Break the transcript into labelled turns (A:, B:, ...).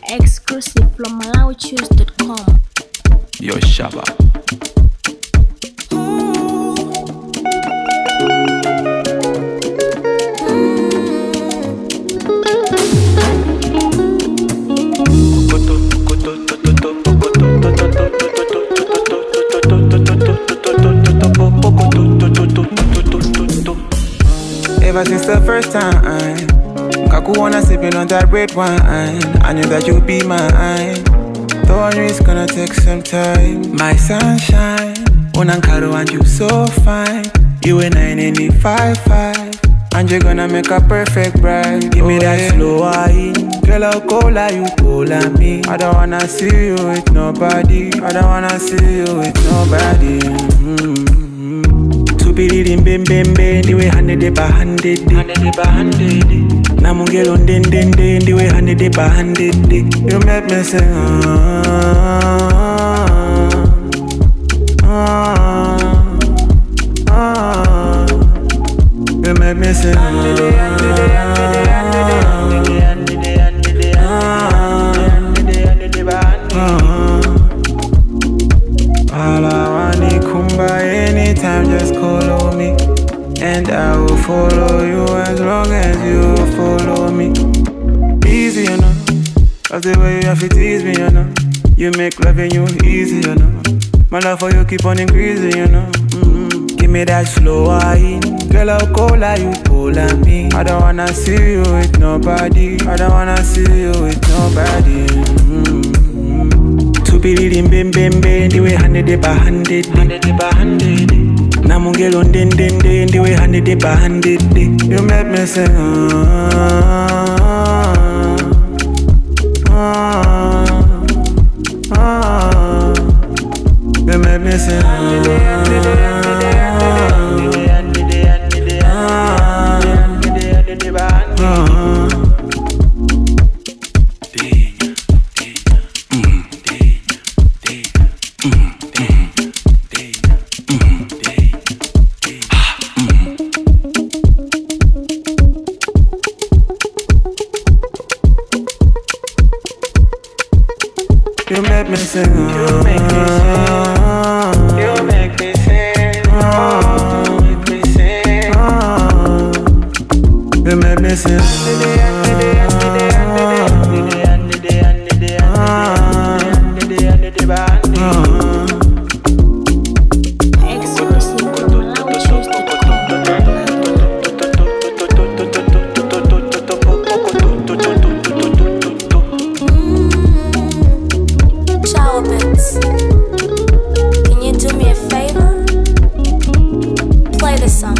A: Exclusive from MalawiChoose.com.
B: Yo, Shabba.
C: Ever since the first time, Kakuona sipping on that red wine, I knew that you'd be mine. Though I knew it's gonna take some time. My sunshine, Unankaro and you so fine. You and I in the 5-5, and you're gonna make a perfect bride. Give me that slow wine, girl, I'll call like you call like me. I don't wanna see you with nobody. I don't wanna see you with nobody. Bim bim bim bim, the way handed it by handed, Namungelo den den den, the way handed it by handed. You make me sing. You make me sing. All I want is Kumba anytime, just call on me. And I will follow you as long as you follow me. Easy, you know, cause the way you have to tease me, you know. You make loving you easy, you know. My love for you keep on increasing, you know. Give me that slow wine, girl, I'll call like you call like me. I don't wanna see you with nobody. I don't wanna see you with nobody. Bim bim bim bim, the way handed it by handed, Namungelo den den den, the way handed it by handed. You make me sing. You make me sing. You make me sing. You make me sing. You make me sing. Make me sing. You make me sing.
A: Exclusive from MalawiChoose.com.
D: Can you do me a favor? Play this song.